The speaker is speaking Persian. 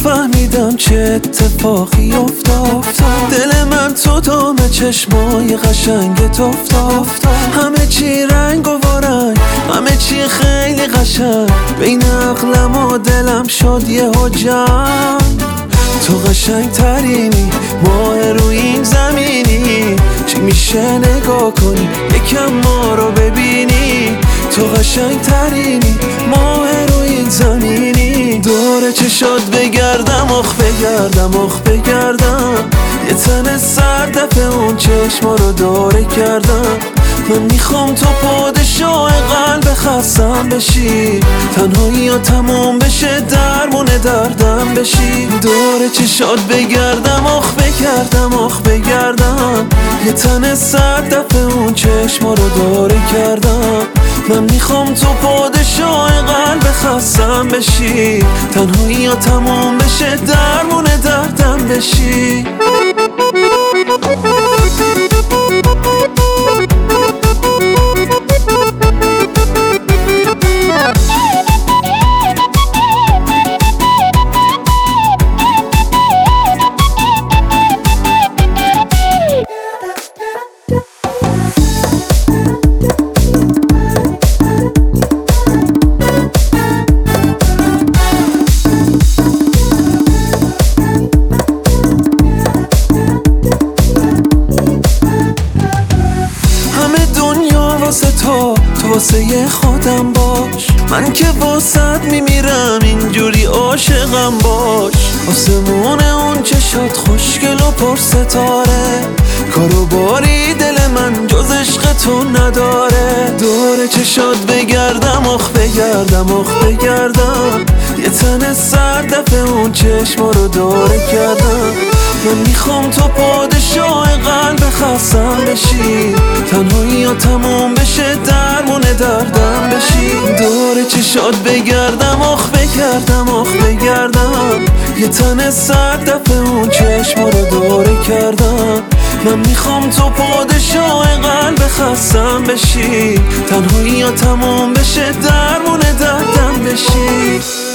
نفهمیدم چه اتفاقی افتاد. دل من تو دام چشمای قشنگ افتاد. همه چی رنگ و رنگ، همه چی خیلی قشنگ. بین عقلم و دلم شد یه جمع. تو قشنگ ترینی، ماه روی این زمینی. چی میشه نگاه کنی یکم ما رو ببینی؟ تو قشنگ ترینی، ماه روی این زمینی. دور چشات بگردم آخ بگردم آخ بگردم. یه تن سر دفعه اون چشما رو دوره کردم. من میخوام تو پادشاه قلب خستم بشی. تنهایی ها تموم بشه، درمون دردم بشی. دور چشات بگردم آخ بگردم آخ بگردم. یه تن سر دفعه اون چشما رو دوره کردم. من میخوام تو پادشاه قلب خستم بشی. تنهایی ها تموم بشه، درمون دردم بشی. تو واسه خودم باش، من که واسط میمیرم اینجوری عاشقم باش. آسمون اون چشات خوشگل و پر ستاره، کارو باری دل من جز عشق تو نداره. دور چشات بگردم آخ بگردم آخ بگردم. یه تن سر دفعه اون چشما رو دوره کردم. من میخوام تو پادشاه قلب خستم بشی. تنهایی ها تموم بشه، درمون دردم بشی. دور چشات بگردم آخ بگردم آخ بگردم. یه تن سر دفعه اون چشما رو دوره کردم. من میخوام تو پادشاه قلب خستم بشی. تنهایی ها تموم بشه، درمون دردم بشی.